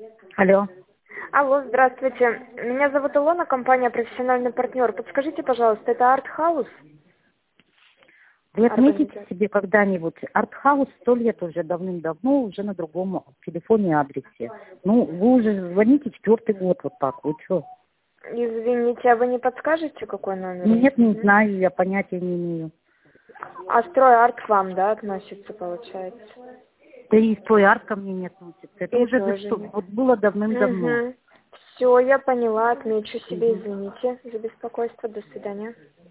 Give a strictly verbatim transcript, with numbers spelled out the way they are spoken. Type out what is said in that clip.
Алло. Алло, здравствуйте. Меня зовут Илона, компания «Профессиональный партнер». Подскажите, пожалуйста, это Артхаус? Вы отметите Организация. себе когда-нибудь Артхаус сто лет уже давным-давно, уже на другом телефоне адресе. Ну, вы уже звоните четвертый год вот так, вы что? Извините, а вы не подскажете, какой номер? Нет, не Мгм. знаю, я понятия не имею. А строй арт к вам, да, относится, получается? Да и строй арт ко мне не относится. Это И уже за тоже что? нет. Вот было давным-давно. Угу. Все, я поняла, отмечу себе, Мгм. извините за беспокойство. До свидания.